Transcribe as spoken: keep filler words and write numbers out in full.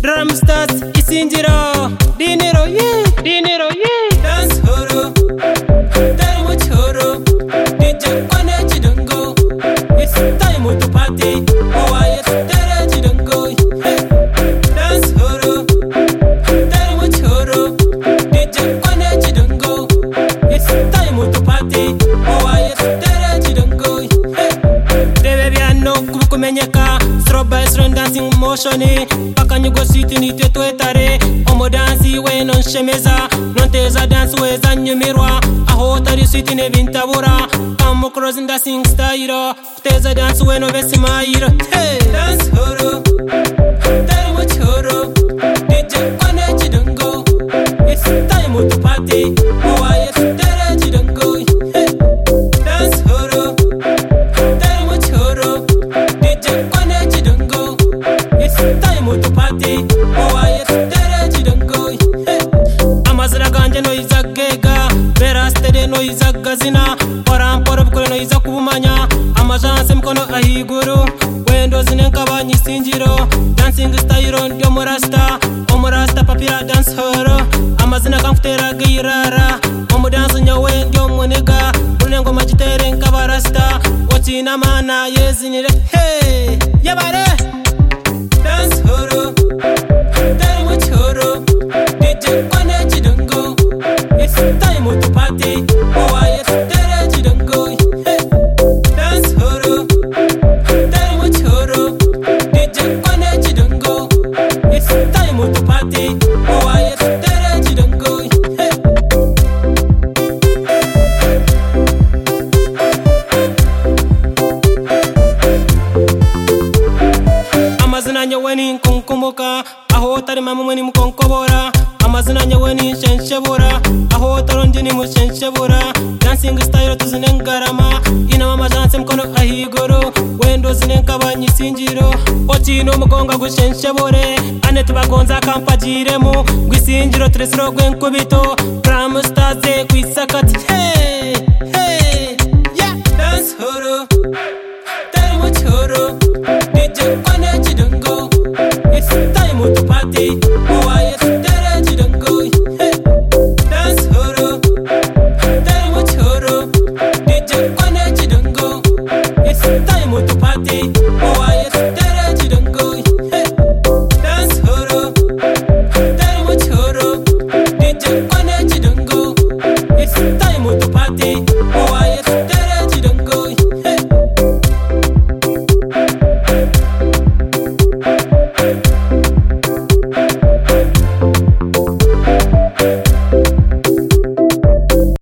Ramstars isingiro dinero yeah dinero yeah dance horo dari mu choro D J kwana chidongo it's time to party oh I tere chidongo dance horo dari mu choro D J kwana chidongo it's time to party oh I tere chidongo debe biano kumenyeka strobe is dancing motion paka nyugo city ni teto etare omo dansi we non shemeza non teza dance we zanyumirwa aho tari city ne vintabura amo crossing dancing style teza dance we no vesimairo hey dance horo tari mo choro D J kwana chidongo it's time to party oh I tere chidongo hey dance horo tari mo choro D J kwana chidongo it's time to party oh I tere chidongo hey amazira ganje no izagega vera stede no izagazina param porobukore no izakubumanya amajance mkono ahiguru wendo zinenkabanye sinjiro dancing style ndio morasta omorasta papira dance horo amazina kamfutera girara omo dance nyawe ndio monega unengo majitere nkabarasta ochina mana yezinire hey yabare dance horo dari mu choro D J kwana chidongo it's time to party oh I tere chidongo hey dance horo dari mu choro D J kwana chidongo it's time to party oh I tere chidongo hey amazina nyaweni nkunkumbuka aho tari mama mweni mkonkobora amazina nyaweni shenshebura aho tarondi ni mushenshebura dancing style tuzinengarama ina mama dance mkono ahigoro wendo zinenkabanye sinjiro ochino mugonga gushenshebure ane tubagonza kampagiremo gwisinjiro tresiro gwenkubito Ramstars kwisakati hey